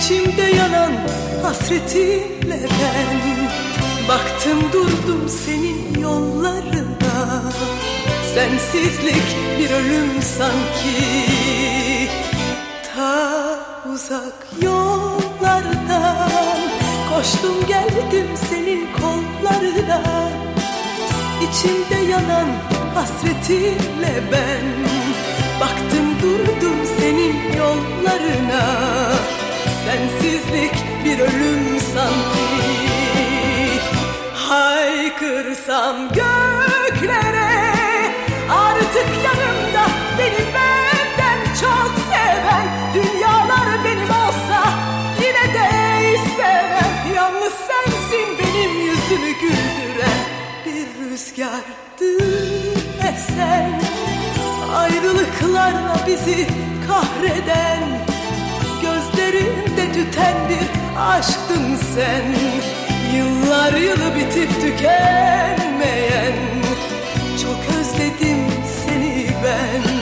İçimde yanan hasretinle ben baktım durdum senin yollarına. Sensizlik bir ölüm sanki, ta uzak yollardan koştum geldim senin kollarına. İçimde yanan hasretinle ben baktım durdum senin yollarına. Sensizlik bir ölüm sanki, haykırsam göklere artık yanımda beni benden çok seven. Dünyalar benim olsa yine de istemem. Yalnız sensin benim yüzümü güldüren, bir rüzgardı esen, ayrılıklarla bizi kahreden, gözlerimde tüten bir aşktın sen. Yıllar yılı bitip tükenmeyen, çok özledim seni ben.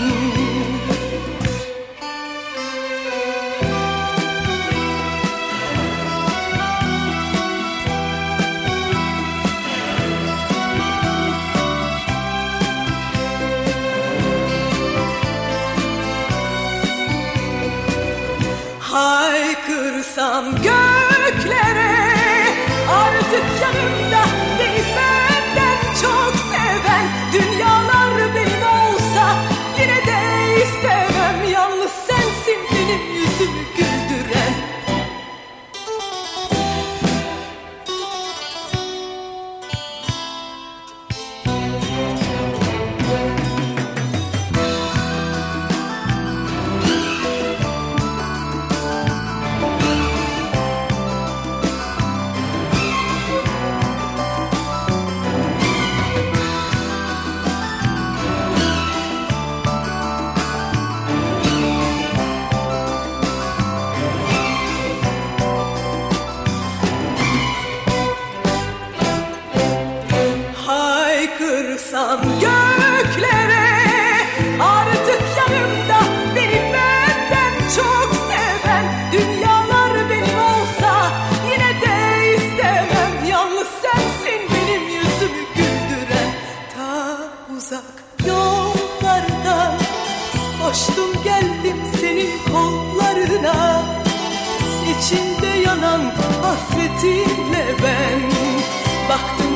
Haykırsam göklere artık yanımda beni benden çok seven. Dünyalar benim olsa yine de istemem. Yalnız sensin benim yüzümü güldüren. Haykırsam göklere artık yanımda beni benden çok seven. Dünyalar benim olsa yine de istemem. Yalnız sensin benim yüzümü güldüren. Ta uzak yollardan koştum geldim senin kollarına. İçimde yanan hasretinle ben baktım